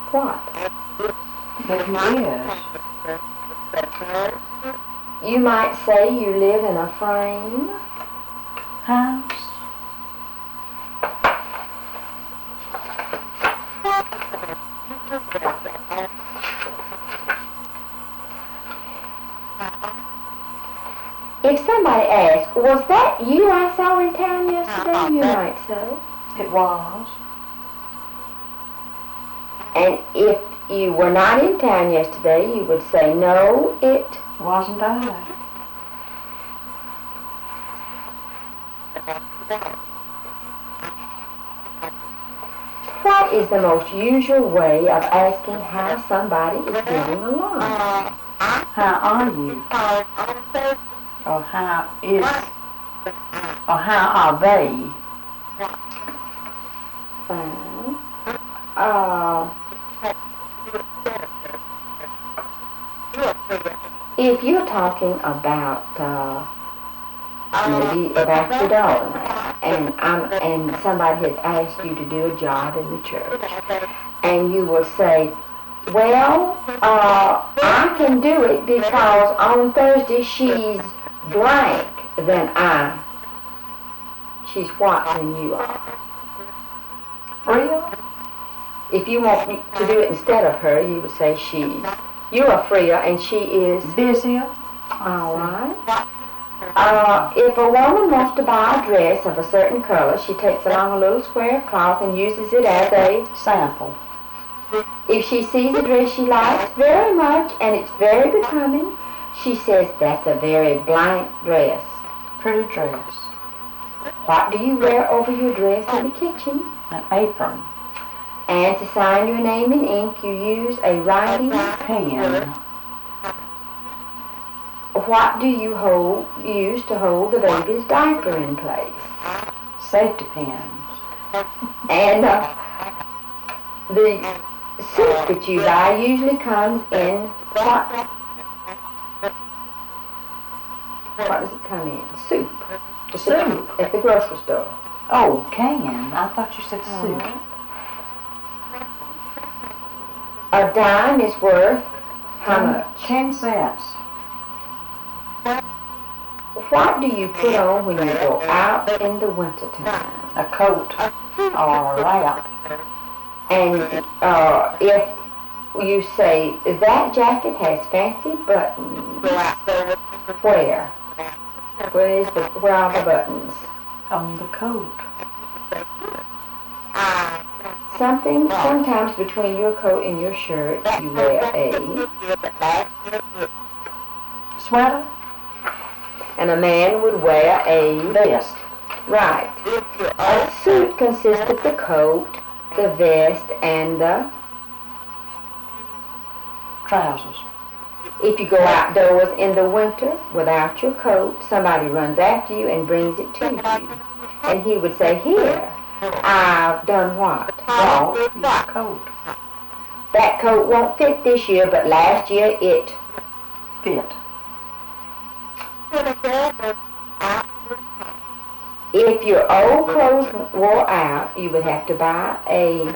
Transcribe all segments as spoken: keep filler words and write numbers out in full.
what? But he is. You might say you live in a frame house. If somebody asks, was that you I saw in town yesterday? You might say. It was. And if you were not in town yesterday, you would say, no, it wasn't I. What is the most usual way of asking how somebody is getting along? How are you? Or how is, or how are they? Fine. Uh, if you're talking about uh, maybe about your daughter now, and I'm and somebody has asked you to do a job in the church, and you will say, well, uh, I can do it because on Thursday she's blank than I. She's what than you are. Freer? If you want me to do it instead of her, you would say she's. You are freer and she is busier. All right. Uh, if a woman wants to buy a dress of a certain color, she takes along a little square of cloth and uses it as a sample. If she sees a dress she likes very much and it's very becoming, she says, that's a very blank dress. Pretty dress. What do you wear over your dress in the kitchen? An apron. And to sign your name in ink, you use a writing pen. What do you hold, use to hold the baby's diaper in place? Safety pins. And uh, the soup that you buy usually comes in what? What does it come in? Soup. The soup? At the grocery store. Oh, can. I thought you said soup. Right. A dime is worth how much? Ten cents. What do you put on when you go out in the wintertime? A coat or a wrap. And uh, if you say, that jacket has fancy buttons, where? Where, is the, where are the buttons? On the coat. Something, sometimes between your coat and your shirt, you wear a sweater. And a man would wear a vest. Right. A suit consists of the coat, the vest, and the trousers. If you go outdoors in the winter without your coat, somebody runs after you and brings it to you. And he would say, here, I've done what? Bought your coat. That coat won't fit this year, but last year it fit. If your old clothes wore out, you would have to buy a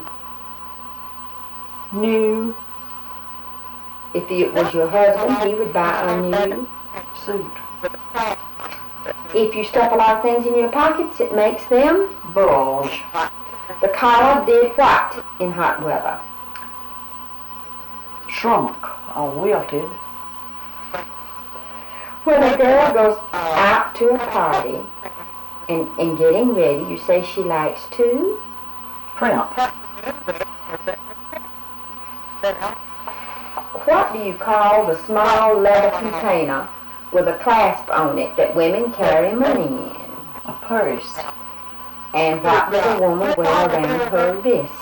new. If it was your husband, he would buy a new suit. If you stuff a lot of things in your pockets, it makes them bulge. The collar did what in hot weather? Shrunk or wilted. When a girl goes out to a party and, and getting ready, you say she likes to primp. What do you call the small leather container with a clasp on it that women carry money in? A purse. And what does a woman wear around her wrist?